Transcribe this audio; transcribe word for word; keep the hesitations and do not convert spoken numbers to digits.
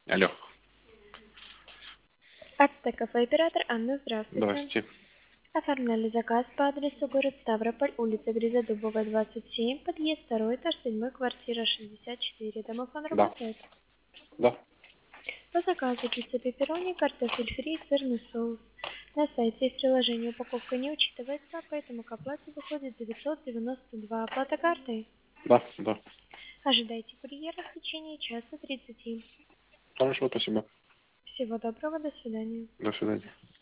Алло. Ацтеков оператор Анна, здравствуйте. Здравствуйте. Оформляли заказ по адресу город Ставрополь, улица Грязодубовая, двадцать семь, подъезд второй этаж, седьмой, квартира шестьдесят четыре. Домофон Да. работает? Да. По заказу пицца пепперони, картофель фри, сырный соус. На сайте и в приложении упаковка не учитывается, поэтому к оплате выходит девятьсот девяносто два. Оплата картой. Да. Да. Ожидайте курьера в течение часа тридцати. Хорошо, спасибо. Всего доброго, до свидания. До свидания.